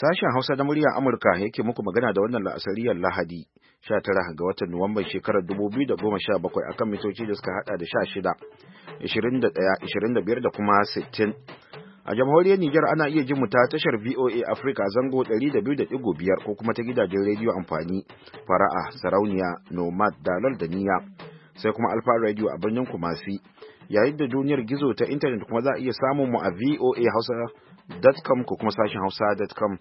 Sashen Hausa na muryar Amurka yake muku magana da wannan la'asariyar Lahadi 19 ga watan Nuwamban shekarar 2017 akan mitoci da suka hada da 16, 21, 25 da kuma 60. A jamhuriyar Nijar ana iya jin mu ta tashar VOA Africa zango 200.5 ko kuma ta gidajen rediyo amfani Fara'a, Sarauniya, Nomad, Dalal da Niyya. Sai kuma Alfa Radio a birnin Kumasi. Yayin da duniyar gizo ta intanet kuma za a iya samun mu a voahausa.com ko kuma sashen hausa.com.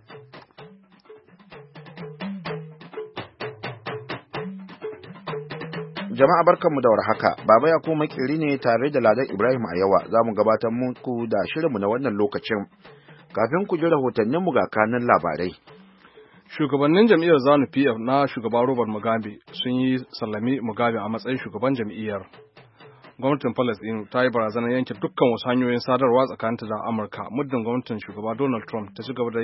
Jama'a barkanmu da warhaka, Baba ya kuma makiri ne tare da Ladan Ibrahim a yawa za mu gabatar muku da shirinmu na wannan lokacin. Kafin ku ji rahotanninmu ga kanan labarai. Shugabannin jam'iyyar ZANU PF na shugaba Robert Mugabe sun yi sallami Mugabe a matsayin shugaban jam'iyyar. Gwamnatin Palestine ta yi barazanar yanke dukkan wasu hanyoyin sadarwa tsakaninta da Amurka muddin gwamnatin shugaba Donald Trump ta ci gaba da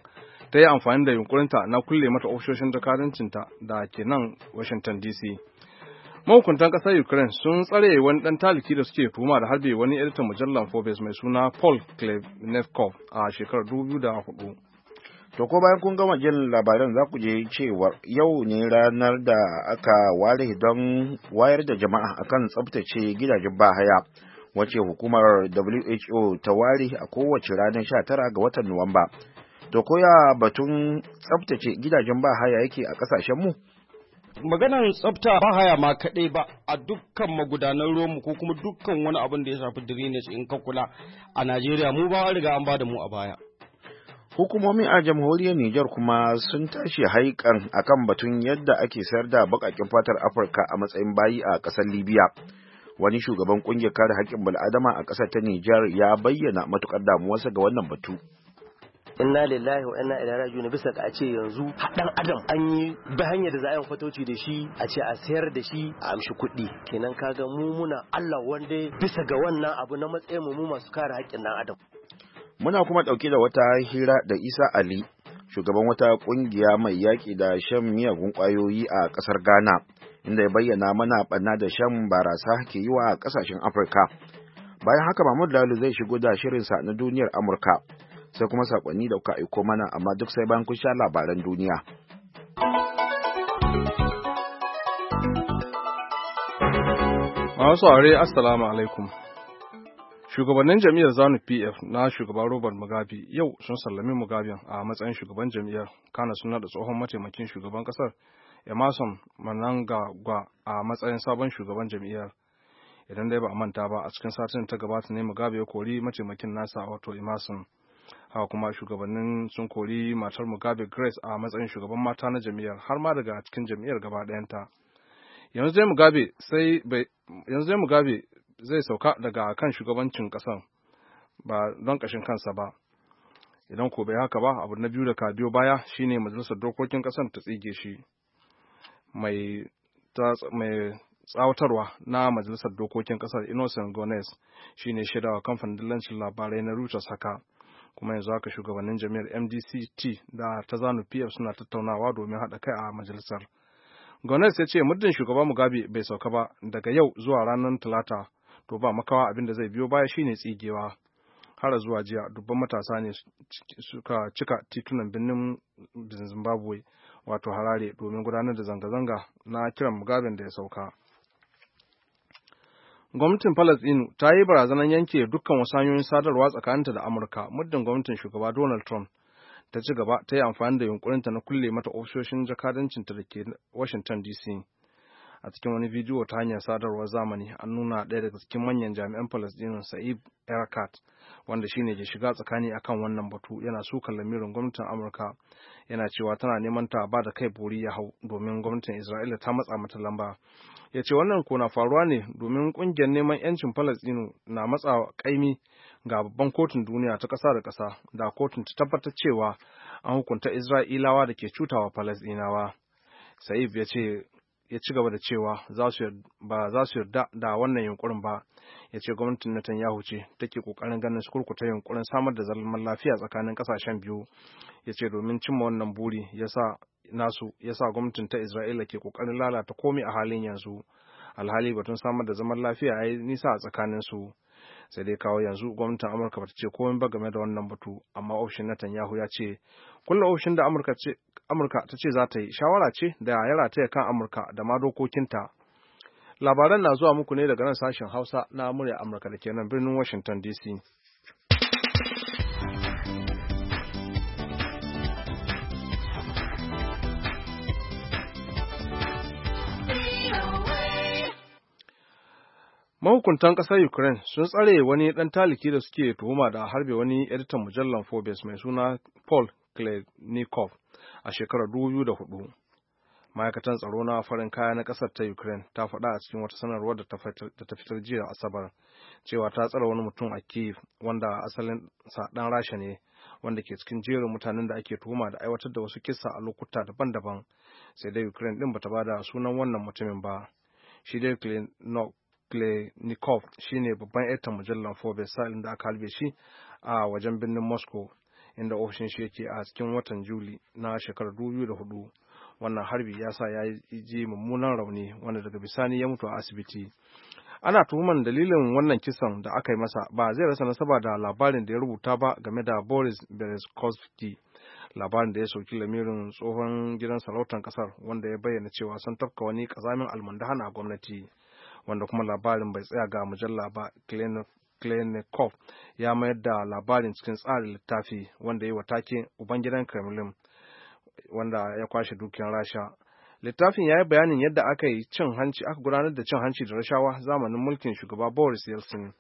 ta yi amfani da yunkurinta na kulle mata ofishoshin jakadancinta da ke nan Washington DC. Mahukuntan ƙasar Ukraine sun tsare wani ɗan taliki da suke tuhuma da harbe wani editan mujallar Forbes mai suna Paul Klebnikov a shekarar 2004. To ko bayan kun gama jin labaran za ku je cewar yau ne ranar da aka ware don wayar da jama'a akan tsabtace gidajen bahaya wacce hukumar WHO ta ware a kowace ranar 19 ga watan Nuwamba. To koya batun tsabtace gidajen bahaya yake a ƙasashen mu? Maganar tsafta ba haya ma kaɗai ba a dukkan magudanan ruwanmu ko kuma dukkan wani abin da ya shafi drainage in ka kula a Najeriya mu ba riga an ba da mu a baya. Hukumomi a jamhuriyar Nijar kuma sun tashi haikan akan batun yadda ake sayar da baƙaƙen fatar Afirka a matsayin bayi a ƙasar Libya. Wani shugaban ƙungiyar kare haƙƙin bil'adama a ƙasar ta Nijar ya bayyana matuƙar damuwarsa ga wannan batu. Inna lillahi wa inna ilaihi raji'un bisa ga a ce yanzu dan adam an yi bi hanyar da za a yi fatoci da shi a ce a sayar da shi a amshi kuɗi kenan kaga mu muna Allah wanda bisa ga wannan abu na matsayin mu masu kare haƙƙin dan adam. Muna kuma ɗauke da wata hira da Isa Ali, shugaban wata ƙungiya mai yaƙi da shan miyagun ƙwayoyi a ƙasar Ghana, inda ya bayyana mana ɓanna da shan barasa ke yi wa ƙasashen Afirka. Bayan haka Mahmud Lalu zai shigo da shirinsa na duniyar Amurka. Sai kuma sakonni da kuka aiko mana amma duk sai bayan kun sha labaran duniya. Masu aure assalamu alaikum. Shugabannin jam'iyyar ZANU PF na shugaba Robert Mugabe yau sun sallami Mugabe a matsayin shugaban jam'iyyar, kana suna da tsohon mataimakin shugaban kasar Emerson Mnangagwa a matsayin sabon shugaban jam'iyyar. Idan dai ba a manta ba a cikin satin ta gabata ne Mugabe ya kori mataimakin nasa wato Emerson. Haka kuma shugabannin sun kori matar Mugabe Grace a matsayin shugaban mata na jam'iyyar har ma daga cikin jam'iyyar gaba ɗayanta. Yanzu dai Mugabe zai sauka daga kan shugabancin ƙasar ba don ƙashin kansa ba. Idan ko bai haka ba, abu na biyu da ka biyo baya shine majalisar dokokin ƙasar ta tsige shi. Mai tsawatarwa na majalisar dokokin ƙasar Innocent Gones shine shaidawa kamfanin dillancin labarai na Reuters haka. Kuma yanzu haka shugabannin jami'ar MDCT da ta ZANU PF suna tattaunawa domin haɗa kai a majalisar. Gones ya ce muddin shugaba Mugabe bai sauka ba daga yau zuwa ranar Talata to ba makawa abin da zai biyo baya shine tsigewa. Har zuwa jiya dubban matasa ne suka cika titunan birnin Zimbabwe wato Harare domin gudanar da zanga-zanga na kiran Mugabe da ya sauka. Gwamnatin Falasɗinu ta yi barazanar yanke dukkan wasu hanyoyin sadarwa tsakaninta da Amurka muddin gwamnatin shugaba Donald Trump ta ci gaba ta yi amfani da yunkurinta na kulle mata ofishoshin jakadancinta da ke Washington DC. A cikin wani bidiyo ta hanyar sadarwar zamani an nuna ɗaya daga cikin manyan jami'an Falasɗinu Saib Erekat wanda shine ke shiga tsakani akan wannan batu yana sukan lamirin gwamnatin Amurka yana cewa tana neman ta ba da kai bori ya hau domin gwamnatin Isra'ila ta matsa mata lamba. Ya ce wannan ko na faruwa ne domin ƙungiyar neman 'yancin Falasɗinu na matsa ƙaimi ga babban kotun duniya ta ƙasa da ƙasa da kotun ta tabbatar cewa an hukunta Isra'ilawa da ke cutawa Falasɗinawa. Saif ya ci gaba da cewa ba za su yarda da wannan yunkurin ba. Ya ce gwamnatin Netanyahu ce take ƙoƙarin ganin su kurkuta yunkurin samar da zaman lafiya tsakanin ƙasashen biyu. Ya ce domin cimma wannan buri ya sa gwamnatin ta Isra'ila ke kokarin lalata komai a halin yanzu. Alhali batun samar da zaman lafiya ya yi nisa a tsakanin su. sai dai kawo yanzu gwamnatin Amurka bata ce komai ba game da wannan batu, amma ofishin Netanyahu ya ce kulle ofishin da Amurka ta ce za ta yi shawara ce da ya rataya kan Amurka da ma dokokinta. Labaran na zuwa muku ne daga nan sashen Hausa na murya Amurka da ke nan birnin Washington DC. Mahukuntan ƙasar Ukraine sun tsare wani ɗan taliki da suke tuhuma da harbe wani editan mujallar Forbes mai suna Paul Klenikov a shekarar 2004. Ma'aikatan tsaro na farin kaya na ƙasar ta Ukraine ta faɗa a cikin wata sanarwar da ta fitar jiya Asabar cewa ta tsare wani mutum a Kyiv wanda asalin sa ɗan Rasha ne, wanda ke cikin jerin mutanen da ake tuhuma da aiwatar da wasu kisa a lokuta daban-daban, sai dai Ukraine ɗin bata bada sunan wannan mutumin ba. Shi dai Klenikov shi ne babban editan mujallar Forbes sa'ilin da aka halbe shi a wajen birnin Moscow, inda ofishin shi yake a cikin watan Juli na shekarar 2004. Wannan harbi ya sa ya ji mummunan rauni wanda daga bisani ya mutu a asibiti. Ana tuhuman dalilin wannan kisan da aka yi masa ba zai rasa nasaba da labarin da ya rubuta ba game da Boris Berezovsky, labarin da ya sauki lamirin tsohon gidan sarautar kasar wanda ya bayyana cewa sun tafka wani kazamin almundahana a gwamnati, wanda kuma labarin bai tsaya ga mujalla ba. Klenikov ya mayar da labarin cikin tsarin littafi wanda ya yi wa take Ubangidan Kremlin, wanda ya kwashe dukiyar Rasha. Littafin ya yi bayanin yadda aka gudanar da cin hanci da rashawa zamanin mulkin shugaba Boris Yeltsin.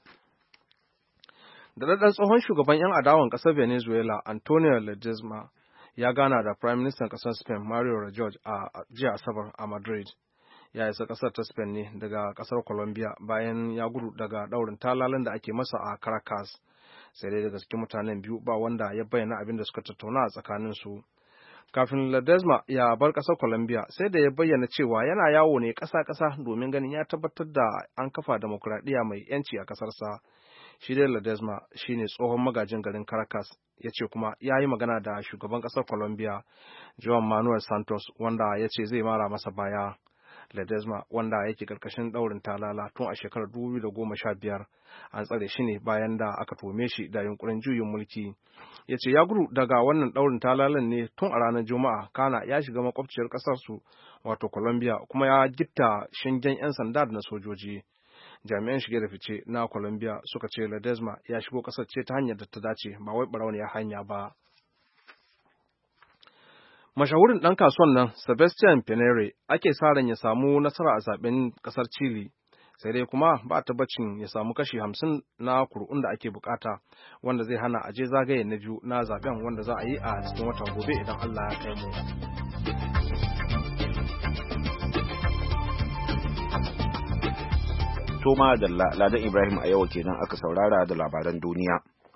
Da ɗan tsohon shugaban 'yan adawan ƙasar Venezuela Antonio Ledezma ya gana da Prime Minister ƙasar Spain Mario Rajoy a jiya Asabar a Madrid. Ya isa ƙasar ta Spain ne daga ƙasar Colombia bayan ya gudu daga ɗaurin talalan da ake masa a Caracas. Sai dai daga cikin mutanen biyu ba wanda ya bayyana abin da suka tattauna a tsakaninsu. Kafin Ledezma ya bar ƙasar Colombia sai da ya bayyana cewa yana yawo ne ƙasa-ƙasa domin ganin ya tabbatar da an kafa demokuraɗiyya mai 'yanci a ƙasarsa. Shi dai Ledezma shi ne tsohon magajin garin Caracas, ya ce kuma ya yi magana da shugaban ƙasar Colombia Juan Manuel Santos, wanda ya ce zai mara masa baya. Ledezma, wanda yake karkashin daurin talala tun a shekarar 2015, an tsare shi ne bayan da aka tuhume shi da yunkurin juyin mulki. Ya ce ya gudu daga wannan daurin talalan ne tun a ranar Juma'a, kana ya shiga makwabciyar kasarsu wato Colombia, kuma ya gitta shingen 'yan sanda da na sojoji. Jami'an shige da fice na Colombia suka ce Ledezma ya shigo kasar ce ta hanyar da ta dace, ba wai barauniyar hanya ba. Mashahurin ɗan kasuwan nan Sebastian Pinera ake sa ran ya samu nasara a zaben ƙasar Chile, sai dai kuma ba tabbacin ya samu kashi 50 na kuri'un da ake bukata, wanda zai hana aje zagaye na biyu na zaben wanda za a yi a cikin watan gobe idan Allah ya kai mu. Toma da Ladan Ibrahim a yau kenan aka saurara da labaran duniya.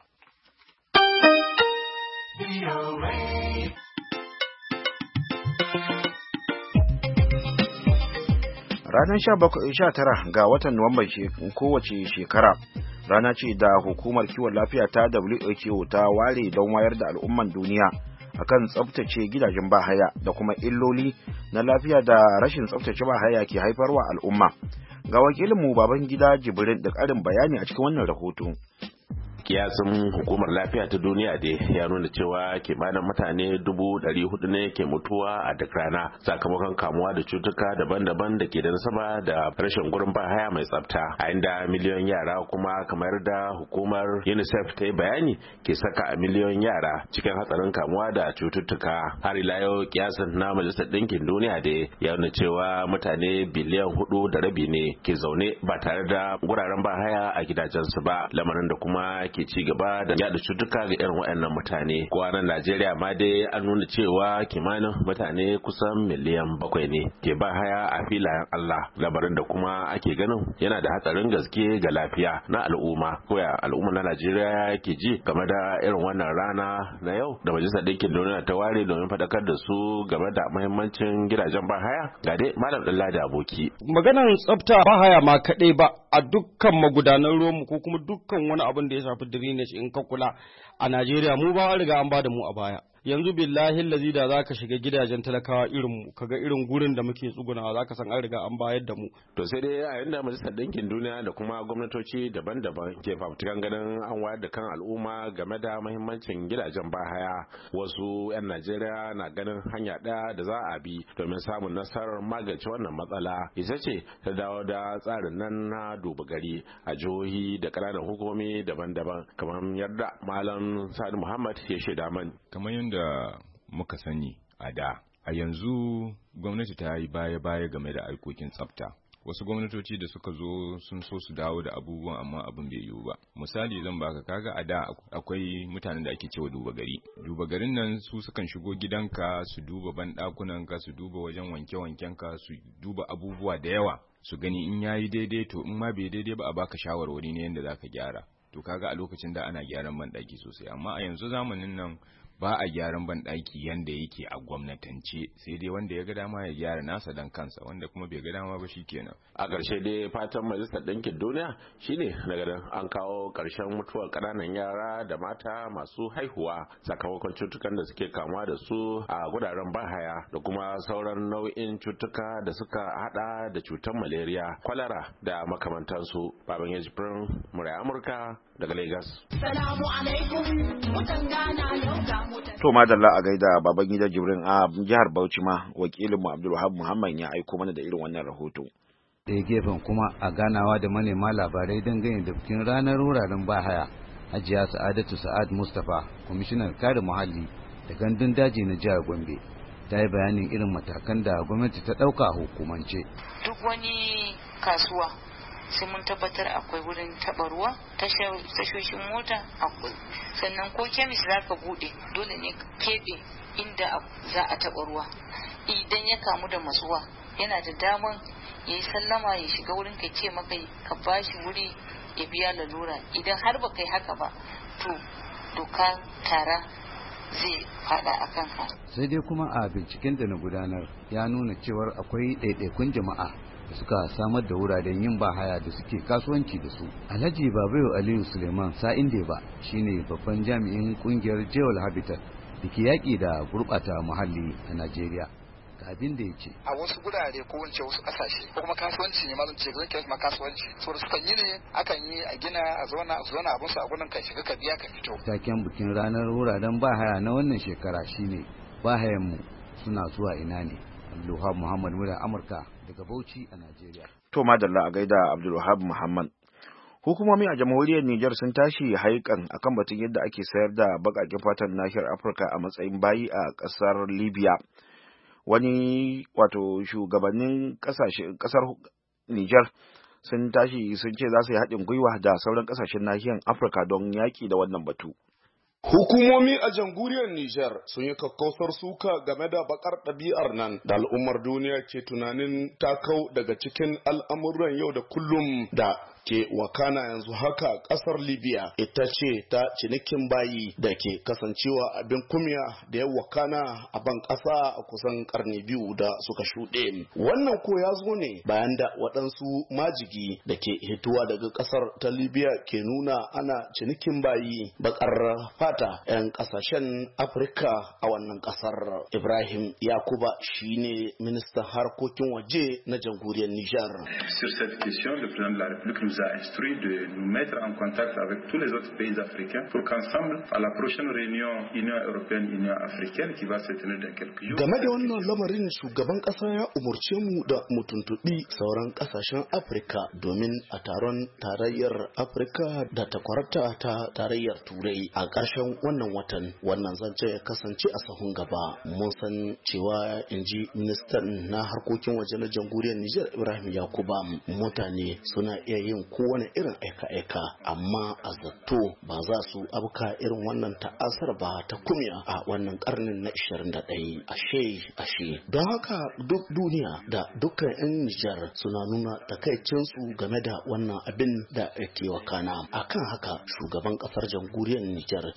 Ranar 19 ga watan Nuwamban kowace shekara rana ce da hukumar kiwon lafiya ta WHO ta ware don wayar da al'umman duniya akan tsabtace gidajen bahaya da kuma illoli na lafiya da rashin tsabtace bahaya ke haifarwa al'umma. Ga wakilinmu Babangida Jibrin da ƙarin bayani a cikin wannan rahoto. Kiyasin hukumar lafiya ta duniya da ya nuna cewa kimanin mutane 400,000 ne ke mutuwa a duk rana sakamakon kamuwa da cutuka daban-daban da ke da nasaba da rashin gurin bahaya mai tsafta, a inda miliyon yara kuma kamar da hukumar UNICEF ta yi bayani ke saka miliyon yara cikin hatsarin kamuwa da cututtuka. Har ila yau kiyasin na Majalisar Ɗinkin Duniya da ya nuna cewa mutane biliyan 4.5 ne ke zaune ba tare da guraren bahaya a gidajensu ba, lamarin da kuma ke ci gaba da yada cutuka ga irin waɗannan mutane. Ko a nan Najeriya ma dai an nuna cewa kimanin mutane kusan miliyan 7 ne ke ba haya a filayen Allah, labarin da kuma ake ganin yana da hatsarin gaske ga lafiya na al'umma. Koya al'umma na Najeriya ke ji game da irin wannan rana na yau da Majalisar Ɗinkin Duniya ta ware domin faɗakar da su game da muhimmancin gidajen ba haya? Ga dai Malam Ɗanladi Aboki. Maganar tsafta ba haya ma kaɗai ba, a dukkan magudanan ruwanmu ko kuma dukkan wani abin da ya shafi drainage in ka kula a Najeriya mu ba riga an ba da mu a baya. yanzu billahi lazi da zaka shiga gidajen talakawa irin mu kaga irin gurin da muke tsugunawa zaka san an riga an bayar da mu. To sai dai a yanda Majalisar Ɗinkin Duniya da kuma gwamnatoci daban-daban ke fafutukan ganin an wayar da kan al'umma game da muhimmancin gidajen bahaya, wasu 'yan Najeriya na ganin hanya ɗaya da za a bi domin samun nasarar magance wannan matsala ita ce ta dawo da tsarin nan na duba gari a jihohi da ƙananan hukumomi daban-daban kamar yadda Malam Sani Muhammad ya shaida man. Kamar yadda muka sani a da, a yanzu gwamnati ta yi baya-baya game da aikokin tsafta. Wasu gwamnatoci da suka zo sun so su dawo da abubuwan amma abin bai yiwu ba. Misali zan baka, kaga a da akwai mutanen da ake cewa duba gari. Duba garin nan su sukan shigo gidanka su duba banɗakunanka, su duba wajen wanke-wankenka, su duba abubuwa da yawa, su gani in yayi daidai, to in ma bai daidai ba a baka shawarwari ne yadda zaka gyara. To kaga a lokacin da ana gyaran banɗaki sosai, amma a yanzu zamanin nan ba a gyaran banɗaki yanda yake a gwamnatance, sai dai wanda ya ga dama ya gyara nasa dan kansa, wanda kuma bai ga dama ba shikenan. A ƙarshe dai fatan Majalisar Ɗinkin Duniya shine na ganin an kawo ƙarshen mutuwar ƙananan yara da mata masu haihuwa sakamakon cutukan da suke kamuwa da su a guraren bahaya da kuma sauran nau'in cutuka da suka hada da cutar malaria, kwalara da makamantansu. Baban Yajibirin Murai Amurka daga Lagos. Salamu alaikum mutan Ghana yau. To madalla a gaida baban gida Jibrin a jihar Bauchi ma wakilinmu Abdulwahab Muhammad ya aiko mana da irin wannan rahoto. Da gefen kuma a ganawa da manema labarai dangane da bikin ranar wuraren bahaya, Hajiya Sa'adatu Sa'ad Mustapha, kwamishinar kare muhalli da gandun daji na jihar Gombe, ta yi bayanin irin matakan da gwamnati ta ɗauka hukumance. Duk wani kasuwa sai mun tabbatar akwai wurin taɓa ruwa, tashoshin mota akwai, sannan ko kemis za ka buɗe dole ne keɓe inda za a taɓa ruwa. Idan ya kamu da masuwa yana da daman ya yi sallama ya shiga wurin ka ce maka ka bashi wuri ya biya lalura. Idan har ba kai haka ba to doka tara zai fada a kanka. Sai dai kuma a binciken da na gudanar ya nuna cewar akwai ɗaiɗaikun jama'a da suka samar da wuraren yin bahaya da suke kasuwanci da su. Alhaji Babayo Aliyu Suleiman Sa'inde ba shine babban jami'in kungiyar Jewel Habitat da ke yaƙi da gurɓata muhalli a Najeriya. Ga abin da ya ce. A wasu gurare ko wance wasu ƙasashe ko kuma kasuwanci ne ma zan ce zan kira ma kasuwanci. Saboda sukan yi ne akan yi a gina a zauna abin su a gurin ka shiga ka biya ka fito. Taken bikin ranar wuraren bahaya na wannan shekara shine bahayan mu suna zuwa ina ne. Abdulwahab Muhammad muryar Amurka daga Bauchi a Najeriya. To madalla a gaida Abdulwahab Muhammad. Hukumomi a jamhuriyar Nijar sun tashi haikan akan batun yadda ake sayar da baƙaƙen fatan nahiyar Afirka a matsayin bayi a ƙasar Libya. Wani shugabannin ƙasar Nijar sun tashi sun ce za su yi haɗin gwiwa da sauran ƙasashen nahiyar Afirka don yaƙi da wannan batu. Hukumomi a jamhuriyar Nijar sun yi kakkausar suka game da bakar ɗabi'ar nan da al'ummar duniya ke tunanin takau daga cikin al'amuran yau da kullum da ke wakana yanzu haka kasar Libya ita ce ta cinikin bayi da ke kasancewa abin kumya da ya wakana a ban kasa a kusan karni biyu da suka shuɗe. Wannan ko ya zo ne bayan da waɗansu majigi da ke hituwa daga kasar ta Libya ke nuna ana cinikin bayi bakar fata 'yan kasashen Afirka a wannan kasar. Ibrahim Yakuba shine ministan harkokin waje na jamhuriyar Nijar. Sur cette question, le président de la République nous a instruit de nous mettre en contact avec tous les autres pays africains pour qu'ensemble, à la prochaine réunion Union européenne-Union africaine qui va se tenir dans quelques jours. Game da wannan lamarin shugaban kasa ya umurce mu da mu tuntubi sauran kasashen Afirka domin a taron tarayyar Afirka da takwarata ta tarayyar Turai a ƙarshen wannan watan wannan zance ya kasance a sahun gaba. Mun san cewa inji ministan na harkokin waje na jamhuriyar Nijar Ibrahim Yakuba mutane suna iya yin kowane irin aika-aika amma a zato ba za su abuka irin wannan ta'asar ba ta kumya a wannan karnin na 21 ashe don haka duk duniya da dukkan 'yan Nijar suna nuna takaicinsu game da wannan abin da yake wakana. Akan haka shugaban kasar jamhuriyar Nijar ya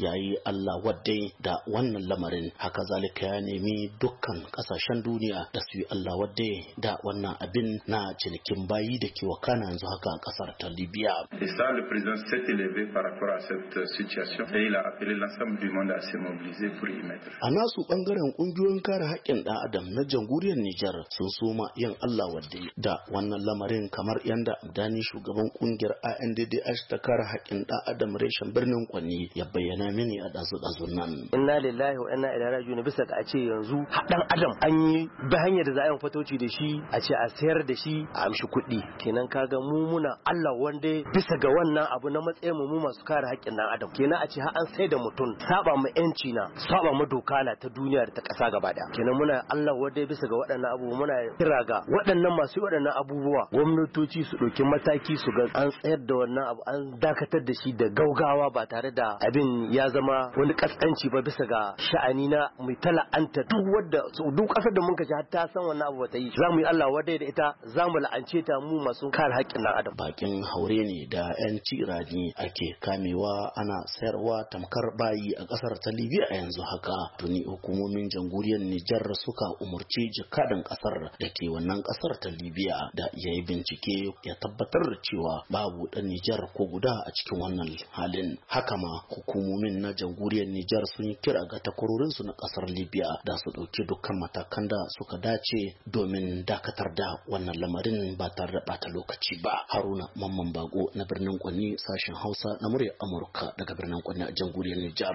ya yi Allah wadde da wannan lamarin. Haka zalika ya nemi dukkan kasashen duniya da su yi Allah wadde da wannan abin na cinikin bayi da ke wakana yanzu haka a kasar ta Libya. Et ça, le président s'est élevé par rapport à cette situation et il a appelé l'ensemble du monde à se mobiliser pour y mettre. A nasu bangaren kungiyoyin kare haƙƙin ɗan adam na jamhuriyar Nijar sun soma yin Allah wadde da wannan lamarin, kamar yanda Dani shugaban kungiyar ANDDH ta kare haƙƙin ɗan adam reshen birnin Kwanni ya bayyana mini a ɗazu nan. Inna lillahi wa inna ilaihi raji'un. Bisa ga a ce yanzu ɗan adam an yi ba hanyar da za a yi fatoci da shi, a ce a sayar da shi a amshi kuɗi. Kenan kaga mu muna Allah wanda bisa ga wannan abu na matsayin mu masu kare haƙƙin ɗan adam. Kenan a ce har an sai da mutum saba mu yanci na, saba mu doka na ta duniya da ta ƙasa gaba daya. Kenan muna Allah wanda bisa ga waɗannan abubuwa, muna kira ga waɗannan masu waɗannan abubuwa gwamnatoci su ɗauki mataki su ga an tsayar da wannan abu, an dakatar da shi da gaugawa ba tare da abin ya zama wani kaskanci ba bisa ga sha'ani na mai tala'anta duk ƙasar da muka ji har ta san wannan abu bata yi, za mu yi Allah wadai da ita, za mu la'ance ta mu masu kare haƙƙin ɗan adam. Bakin haure ne da 'yan cirani ake kamewa ana sayarwa tamkar bayi a ƙasar ta Libya a yanzu haka. Tuni hukumomin jamhuriyar Nijar suka umurci jakadan ƙasar da ke wannan ƙasar ta Libya da ya yi bincike ya tabbatar da cewa babu ɗan Nijar ko guda a cikin wannan halin. Haka ma hukumomin na jamhuriyar Nijar sun yi kira ga takwarorinsu na ƙasar Libya da su ɗauki dukkan matakan da suka dace domin dakatar da wannan lamarin ba tare da ɓata lokaci ba. Haruna Mamman Bago na birnin Kwanni, sashen Hausa na muryar Amurka daga birnin Kwanni a jamhuriyar Nijar.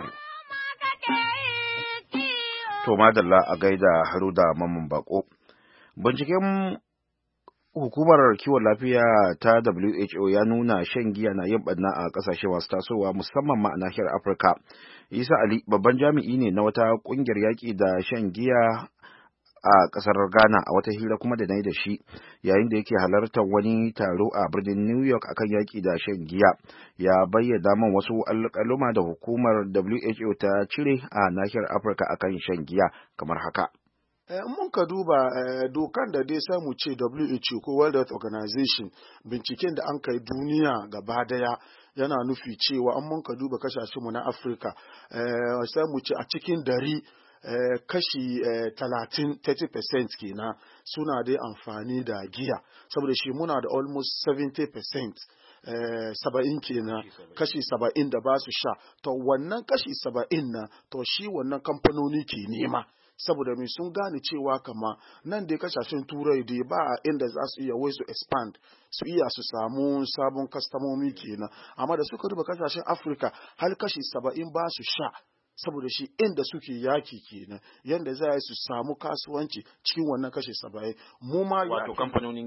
To madalla a gaida Haruna Mamman Bago. Binciken hukumar kiwon lafiya ta WHO ya nuna shan giya na yin ɓanna a ƙasashe masu tasowa, musamman ma a nahiyar Afirka. Isa Ali babban jami'i ne na wata ƙungiyar yaƙi da shan giya a ƙasar Ghana, a wata hira kuma da na yi da shi yayin da yake halartar wani taro a birnin New York akan yaƙi da shan giya, ya bayyana man wasu alƙaluma da hukumar WHO ta cire a nahiyar Afirka akan shan giya kamar haka. mun ka duba dokan da dai samu ce WHO ko World Health Organization, binciken da an kai duniya gaba daya yana nufi cewa an mun ka duba kasashenmu na Afirka, sai mu ce a cikin dari kashi 30% kenan suna dai amfani da giya, saboda shi muna da almost 70%. 70 kenan, kashi 70 da ba su sha. To wannan kashi 70 na to shi wannan kamfanoni ke nema, saboda mai sun gane cewa kama nan dai kasashen turai dai ba inda za su iya wai su expand su iya su samu sabon kastamomi kenan, amma da suka duba kasashen Afirka har kashi 70 ba su sha, saboda shi inda suke yaki kenan yanda za su samu kasuwanci cikin wannan kashi 70. mu ma wato kamfanonin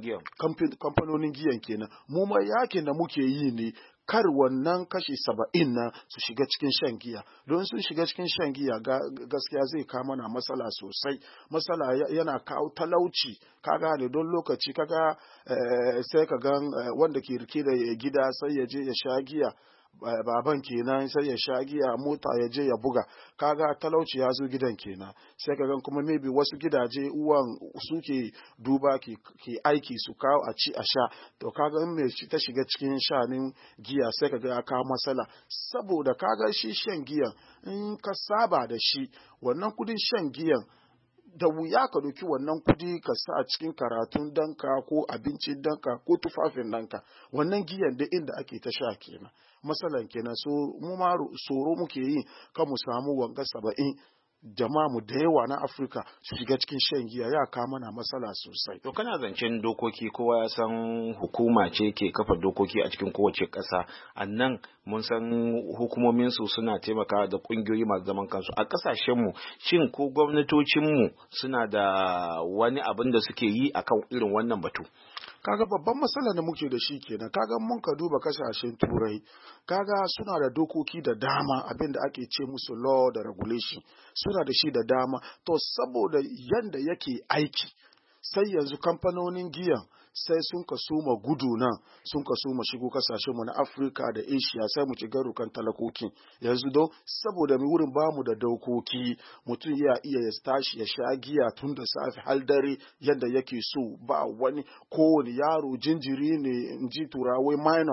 giyan kenan, mu ma yakin da muke yi ne kar wannan kashi 70 na su shiga cikin shan giya, don sun shiga cikin shan giya gaskiya zai kawo mana matsala sosai. Matsala yana kawo talauci, kaga ne don lokaci kaga sai ka gan wanda ke rike da gida sai ya je ya sha giya, baban kenan sai ya sha giya, mota ya je ya buga, kaga talauci ya zo gidan kenan. Sai ka gan kuma maybe wasu gidaje uwan suke duba ke aiki su kawo a ci a sha, to kaga in mai ta shiga cikin shanin giya sai ka ga ya kawo matsala, saboda kaga shi shan giyan in ka saba da shi, wannan kudin shan giyan da wuya ka doki wannan kudi ka sa a cikin karatun danka ko abincin danka ko tufafin danka. Wannan giyan da inda ake ta sha kenan, matsalan kenan. So mu ma tsoro muke yi kan mu samu wanga 70 jama'a mu da yawa na Afirka su shiga cikin shan giya, ya kawo mana matsala sosai. To kana zancen dokoki, kowa ya san hukuma ce ke kafa dokoki a cikin kowace ƙasa. Annan mun san hukumomin su suna taimakawa da ƙungiyoyi masu zaman kansu. A ƙasashen mu shin ko gwamnatocin mu suna da wani abin da suke yi akan irin wannan batu? Kaga babban matsala da muke da shi kenan. Kaga mun ka duba kasashen turai, kaga suna da dokoki da dama, abin da ake ce musu law da regulation, suna da shi da dama. To saboda yanda yake aiki, sai yanzu kamfanonin giyan sai sun ka soma gudu nan, sun ka soma shigo kasashen mu na Afirka da Asia, sai mu ci garukan talakoki yanzu don saboda mu wurin bamu da dokoki, mutum ya iya ya tashi ya sha giya tun da safe har dare yadda yake so, ba wani kowane yaro jinjiri ne in ji turawai minor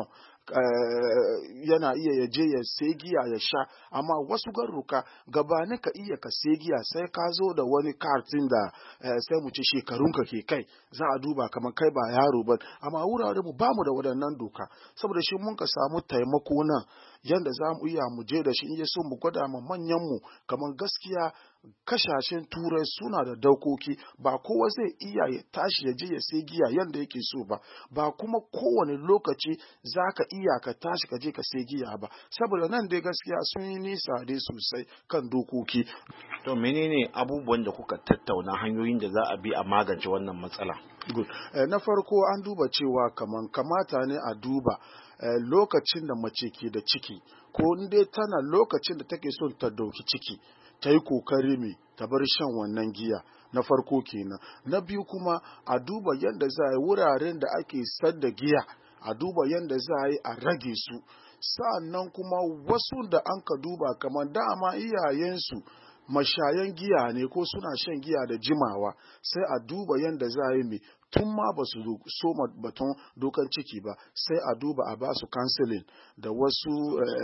yana iya ya je ya sai giya ya sha, amma wasu garuka gabanin ka iya ka sai giya sai ka zo da wani kartin da sai mu ce shekarunka ke kai, za a duba kamar kai ba yaro ba, amma wuraren mu bamu da waɗannan doka, saboda shi mun ka samu taimako nan yanda za mu iya mu je da shi in ya so mu gwada ma manyan mu kamar gaskiya kasashen turai suna da dokoki, ba kowa zai iya ya tashi ya je ya sai giya yanda yake so ba kuma kowane lokaci za ka iya ka tashi ka je ka sai giya ba, saboda nan dai gaskiya sun yi nisa dai sosai kan dokoki. To menene abubuwan da kuka tattauna hanyoyin da za a bi a magance wannan matsala? Good. Na farko an duba cewa kamata ne a duba lokacin da mace ke da ciki, ko dai tana lokacin da take son ta dauki ciki ta yi kokari mai ta bar shan wannan giya, na farko kenan. Na biyu kuma a duba yadda za a yi wuraren da ake sadda giya, a duba yadda za a yi a rage su, sa'annan kuma wasu da an ka duba kamar dama iyayensu mashayan giya ne ko suna shan giya da jimawa, sai a duba yadda za a yi mai tun ma ba su soma batun dokan ciki ba, sai a duba a ba su counseling da wasu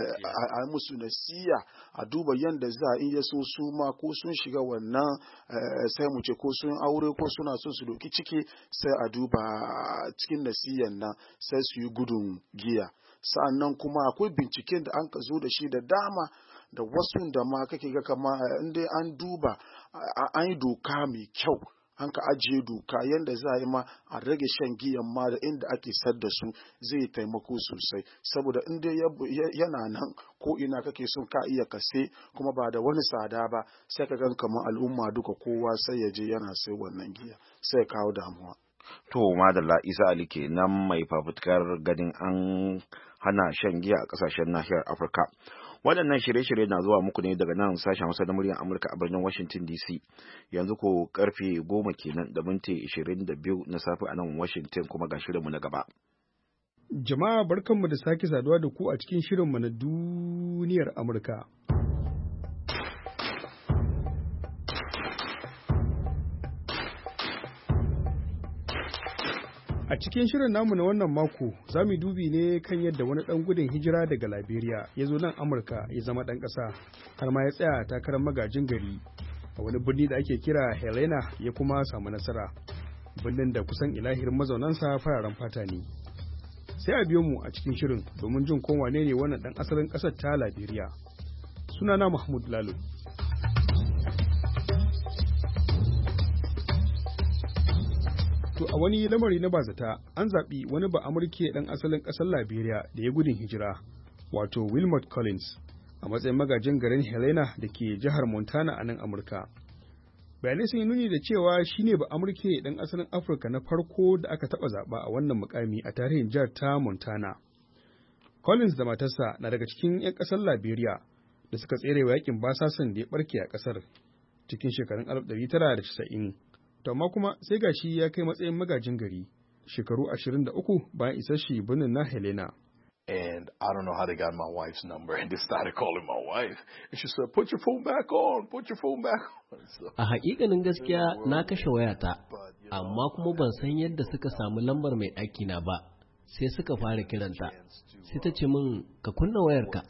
a musu nasiya, a duba yadda za a iya so su ma ko sun shiga wannan sai mu ce ko sun aure ko suna son su doki ciki, sai a duba cikin nasiyan nan sai su yi gudun giya. Sa'annan kuma akwai binciken da an ka zo da shi da dama da wasu da ma kake ga kama inda an duba an yi doka mai kyau, an ka ajiye doka yadda za a yi ma a rage shan giyan ma da inda ake sadda su zai taimako sosai, saboda inda yana nan ko ina kake son ka iya kase kuma ba da wani tsada ba, sai ka gan kamar al'umma duka kowa sai ya je yana sai wannan giya, sai kawo damuwa. To madalla Isa Ali kenan mai fafutukar ganin an hana shan giya a kasashen nahiyar Afirka. Waɗannan shirye-shirye na zuwa muku ne daga nan sashen Hausa na muryar Amurka a birnin Washington DC. Yanzu ko karfe 10 kenan da minti 22 na safe a nan Washington, kuma ga shirinmu na gaba. Jama'a barkanmu da sake saduwa da ku a cikin shirinmu na duniyar Amurka. A cikin shirin namu na wannan mako za mu dubi ne kan yadda wani ɗan gudun hijira daga Liberia ya zo nan Amurka ya zama ɗan ƙasa, har ma ya tsaya takarar magajin gari a wani birni da ake kira Helena, ya kuma samu nasara, birnin da kusan ilahirin mazaunansa fararen fata ne. Sai a biyo mu a cikin shirin domin jin ko wane ne wannan ɗan asalin ƙasar ta Liberia. Sunana Mahmud Lalo. To a wani lamari na bazata an zaɓi wani ba Amurke ɗan asalin ƙasar Liberia da ya gudun hijira, wato Wilmot Collins, a matsayin magajin garin Helena da ke jihar Montana a nan Amurka. Bayanai sun yi nuni da cewa shi ne ba Amurke ɗan asalin Afirka na farko da aka taɓa zaɓa a wannan mukami a tarihin jihar ta Montana. Collins da matarsa na daga cikin 'yan ƙasar Liberia da suka tsere wa yakin basasan da ya ɓarke a ƙasar cikin shekarun 1990. To amma kuma sai gashi ya kai matsayin magajin gari shekaru 23 bayan isar shi birnin na Helena. And I don't know how they got my wife's number, and they started calling my wife. And she said, "Put your phone back on, put your phone back on." So, a haƙiƙanin gaskiya na kashe wayata, amma kuma ban san yadda suka samu lambar mai ɗakina ba, sai suka fara kiranta. Sai ta ce min, ka kunna wayarka.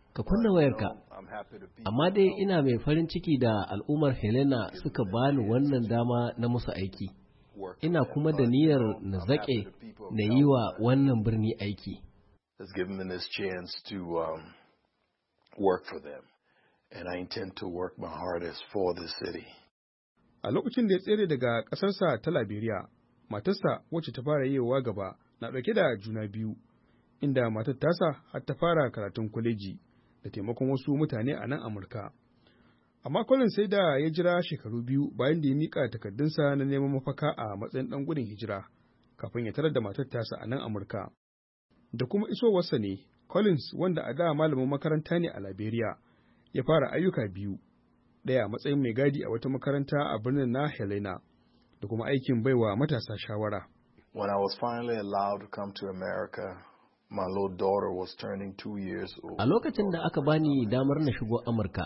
Amma dai ina mai farin ciki da al'ummar Helena suka bani wannan dama na musu aiki. Ina kuma da niyyar na zaƙe na yi wa wannan birni aiki. Has given them this chance to work for them, and I intend to work my hardest for this city. A lokacin da ya tsere daga ƙasarsa ta Liberia, matarsa wacce ta fara yewa gaba na ɗauke da juna biyu, inda matar tasa har ta fara karatun kwaleji da taimakon wasu mutane a nan Amurka. Amma Collins sai da ya jira shekaru biyu bayan da ya miƙa takardunsa na neman mafaka a matsayin ɗan gudun hijira kafin ya tarar da matar tasa a nan Amurka. Da kuma isowarsa ne, Collins, wanda a da malamin makaranta ne a Liberia, ya fara ayyuka biyu, ɗaya matsayin mai gadi a wata makaranta a birnin na Helena, da kuma aikin baiwa matasa shawara. When I was finally allowed to come to America, my little daughter was turning 2 years old. A lokacin da aka bani damar na shigo Amurka,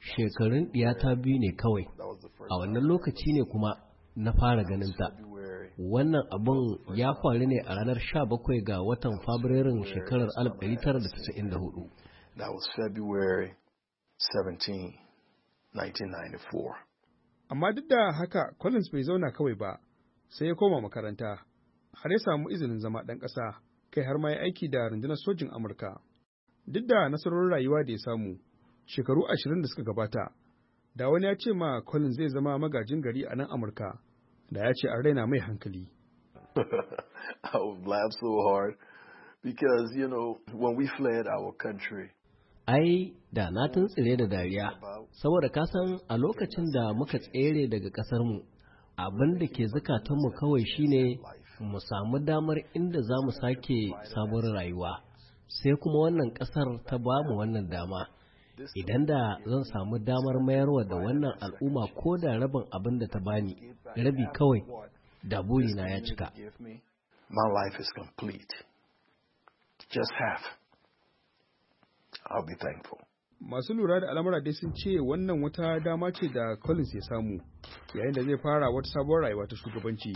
shekarun ɗiyata 2 ne kawai. A wannan lokaci ne kuma na fara ganinta. Wannan abun ya faru ne a ranar 17 ga watan Fabrairun shekarar 1994. That was February 17, 1994. Amma duk da haka Collins bai zauna kawai ba, sai ya koma makaranta, har ya samu izinin zama ɗan ƙasa, kai har ma ya aiki da rundunar sojin Amurka. Duk da nasarorin rayuwa da ya samu, shekaru 20 da suka gabata, da wani ya ce ma Collins zai zama magajin gari a nan Amurka, da ya ce an raina mai hankali. I would laugh so hard because, you know, when we fled our country. Ai, da na tuntsire da dariya, saboda kasan a lokacin da muka tsere daga ƙasarmu, abin da ke zukatanmu kawai shine mu samu damar inda za mu sake sabuwar rayuwa, sai kuma wannan ƙasar ta ba mu wannan dama. Idan da zan samu damar mayarwa da wannan al'umma ko da rabin abin da ta bani, rabi kawai, da burina ya cika. My life is complete. Just half. I'll be thankful. Masu lura da al'amura dai sun ce wannan wata dama ce da Collins ya samu, yayin da zai fara wata sabuwar rayuwa ta shugabanci.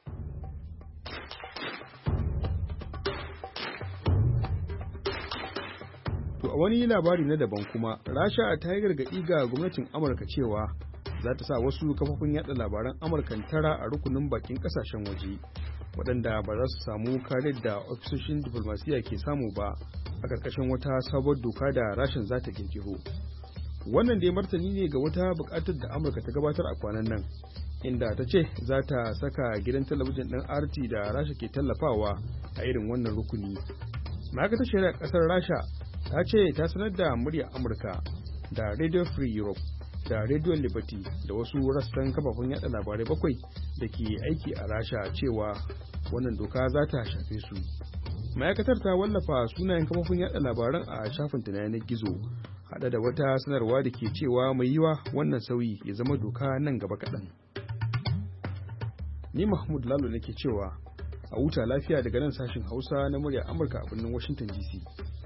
To a wani labari na daban kuma, Rasha ta yi gargaɗi ga gwamnatin Amurka cewa za ta sa wasu kafofin yada labaran Amurkan tara a rukunin bakin kasashen waje, waɗanda ba za su samu kariyar da ofisoshin diplomasiya ke samu ba a ƙarƙashin wata sabuwar doka da Rashin za ta kirkiro. Wannan dai martani ne ga wata buƙatar da Amurka ta gabatar a kwanan nan, inda ta ce za ta saka gidan talabijin ɗin RT da Rasha ke tallafawa a irin wannan rukuni. Ma'aikatar shari'ar ƙasar Rasha ta ce ta sanar da muryar Amurka da Radio Free Europe da Radio Liberty da wasu rassan kafafen yada labarai 7 da ke aiki a Rasha cewa wannan doka za ta shafe su. Ma'aikatar ta wallafa sunayen kafofin yada labaran a shafinta na yanar gizo, hada da wata sanarwa da ke cewa mai yiwa wannan sauyi ya zama doka nan gaba kaɗan. Ni Mahmud Lalo nake cewa a huta lafiya daga nan sashin Hausa na muryar Amurka a birnin Washington DC.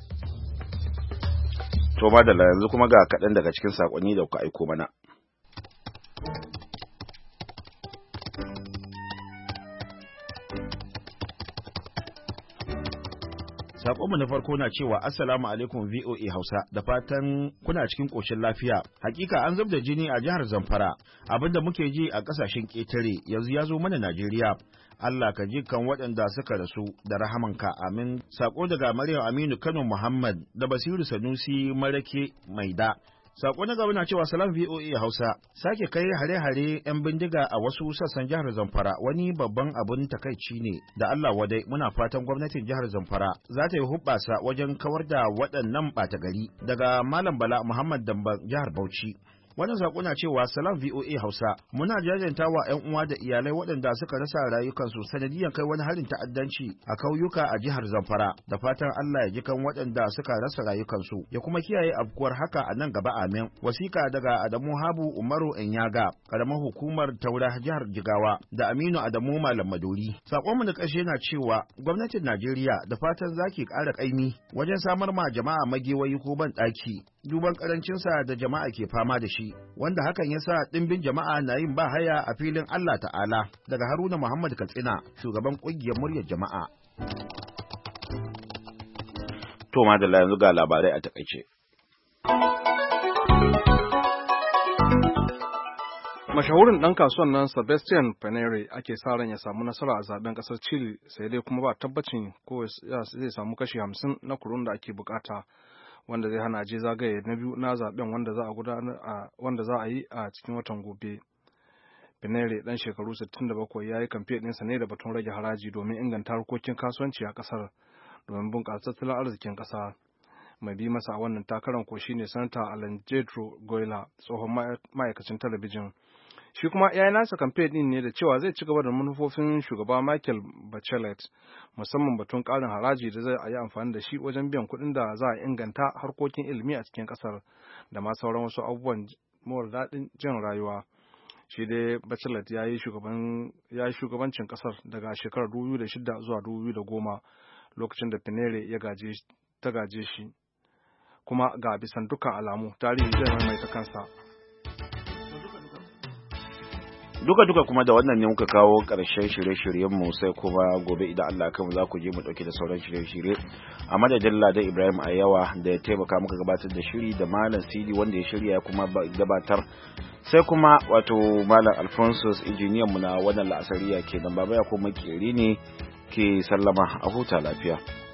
To madalla, yanzu kuma ga kaɗan daga cikin saƙonni da kuka aiko mana. Saƙonmu na farko na cewa Assalamu alaikum VOA Hausa, da fatan kuna cikin ƙoshin lafiya. Hakika an zub da jini a jihar Zamfara, abinda muke ji a ƙasashen ƙetare yanzu ya zo mana Najeriya. Allah ka ji kan waɗanda suka rasu da rahamanka, amin. Sako daga Maryam Aminu Kano Muhammad da Basiru Sanusi Marake Maida. Sako na gaba na cewa salam VOA Hausa, sake kai hare-hare 'yan bindiga a wasu sassan jihar Zamfara wani babban abun takaici ne, da Allah wadai. Muna fatan gwamnatin jihar Zamfara za ta yi hubbasa wajen kawar da waɗannan ɓata gari. Daga Malam Bala Muhammad Damban jihar Bauchi. Wannan saƙo na cewa salam VOA Hausa, muna jajanta wa 'yan uwa da iyalai waɗanda suka rasa rayukansu sanadiyan kai wani harin ta'addanci a kauyuka a jihar Zamfara, da fatan Allah ya ji kan waɗanda suka rasa rayukansu ya kuma kiyaye afkuwar haka a nan gaba, amin. Wasika daga Adamu Habu Umaru Enyaga, karamar hukumar Taura jihar Jigawa, da Aminu Adamu Malam Maduri. Saƙonmu na ƙarshe na cewa gwamnatin Najeriya da fatan zaki ƙara ƙaimi wajen samar ma jama'a magewayi ko ban ɗaki, duban ƙarancinsa da jama'a ke fama da shi, wanda hakan ya sa ɗimbin jama'a na yin bahaya a filin Allah Ta'ala. Daga Haruna Muhammad Katsina, shugaban ƙungiyar muryar jama'a. To madalla, yanzu ga labarai a takaice. Mashahurin ɗan kasuwan nan Sebastian Pinera ake sa ran ya samu nasara a zaben ƙasar Chile, sai dai kuma ba tabbacin ko zai samu kashi 50 na kurun da ake bukata, wanda zai hana je zagaye na biyu na zaben wanda za a yi a cikin watan gobe. Pinera dan shekaru 67 ya yi kamfe ɗinsa ne da batun rage haraji domin inganta harkokin kasuwanci a ƙasar domin bunƙasa tattalin arzikin ƙasa. Mai bi masa a wannan takarar ko shine Sanata Alejandro Goyla, tsohon ma'aikacin talabijin. Shi kuma ya yi nasa kamfe ɗin ne da cewa zai ci gaba da manufofin shugaba Michael Bachelet, musamman batun ƙarin haraji da zai yi amfani da shi wajen biyan kuɗin da za a inganta harkokin ilimi a cikin ƙasar da ma sauran wasu abubuwan more daɗin jin rayuwa. Shi dai Bachelet ya yi shugabancin ƙasar daga shekarar 2006 zuwa 2010, lokacin da Pinera ta gaje shi. Kuma ga bisan dukkan alamu tarihi zai maimaita kansa. duka kuma da wannan ne muka kawo ƙarshen shirye-shiryenmu sai kuma gobe idan Allah kanmu za ku je mu ɗauke da sauran shirye-shirye a madadin Ladan Ibrahim Ayawa da ya taimaka muka gabatar da shiri da Malam Sidi wanda ya shirya kuma gabatar sai kuma wato Malam Alphonsus injiniyan mu na wannan la'asariya kenan baba ya kuma makeri ne ke sallama a huta lafiya.